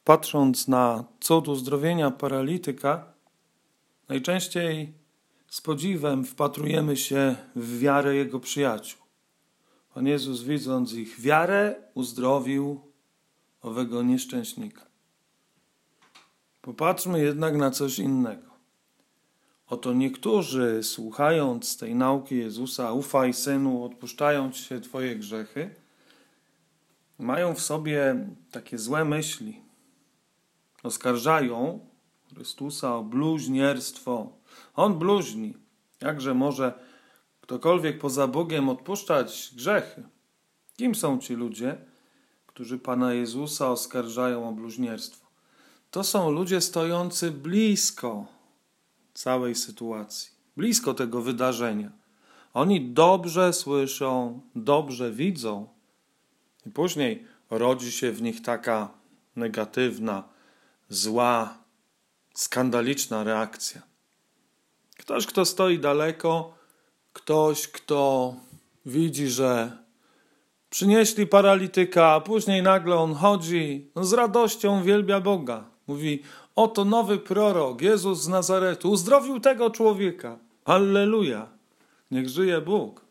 patrząc na cud uzdrowienia paralityka, najczęściej z podziwem wpatrujemy się w wiarę jego przyjaciół. Pan Jezus, widząc ich wiarę, uzdrowił owego nieszczęśnika. Popatrzmy jednak na coś innego. Oto niektórzy, słuchając tej nauki Jezusa, ufaj synu, odpuszczają ci się twoje grzechy, mają w sobie takie złe myśli. Oskarżają Chrystusa o bluźnierstwo. On bluźni. Jakże może ktokolwiek poza Bogiem odpuszczać grzechy? Kim są ci ludzie, którzy Pana Jezusa oskarżają o bluźnierstwo? To są ludzie stojący blisko całej sytuacji, blisko tego wydarzenia. Oni dobrze słyszą, dobrze widzą i później rodzi się w nich taka negatywna, zła, skandaliczna reakcja. Ktoś, kto stoi daleko, ktoś, kto widzi, że przynieśli paralityka, a później nagle on chodzi, z radością wielbia Boga. Mówi, oto nowy prorok, Jezus z Nazaretu, uzdrowił tego człowieka. Alleluja, niech żyje Bóg.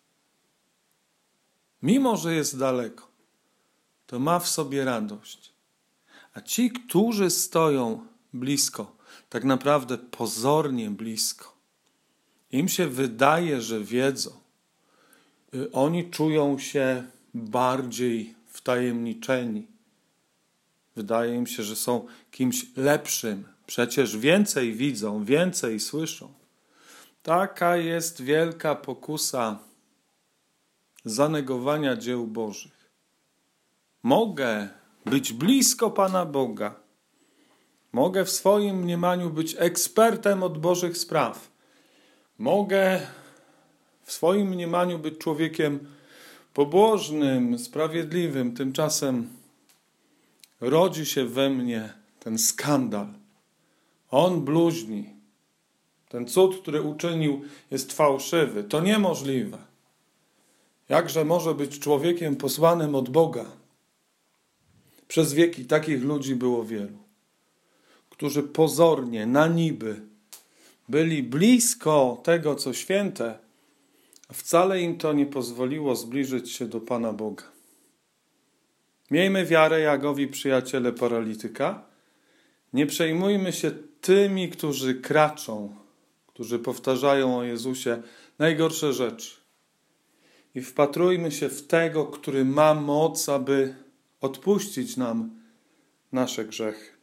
Mimo, że jest daleko, to ma w sobie radość. A ci, którzy stoją blisko, tak naprawdę pozornie blisko, im się wydaje, że wiedzą. Oni czują się bardziej wtajemniczeni. Wydaje im się, że są kimś lepszym. Przecież więcej widzą, więcej słyszą. Taka jest wielka pokusa zanegowania dzieł Bożych. Mogę być blisko Pana Boga. Mogę w swoim mniemaniu być ekspertem od Bożych spraw. Mogę w swoim mniemaniu być człowiekiem pobożnym, sprawiedliwym. Tymczasem rodzi się we mnie ten skandal. On bluźni. Ten cud, który uczynił, jest fałszywy. To niemożliwe. Jakże może być człowiekiem posłanym od Boga? Przez wieki takich ludzi było wielu, którzy pozornie, na niby, byli blisko tego, co święte, a wcale im to nie pozwoliło zbliżyć się do Pana Boga. Miejmy wiarę jak owi przyjaciele paralityka. Nie przejmujmy się tymi, którzy kraczą, którzy powtarzają o Jezusie najgorsze rzeczy. I wpatrujmy się w tego, który ma moc, aby odpuścić nam nasze grzechy.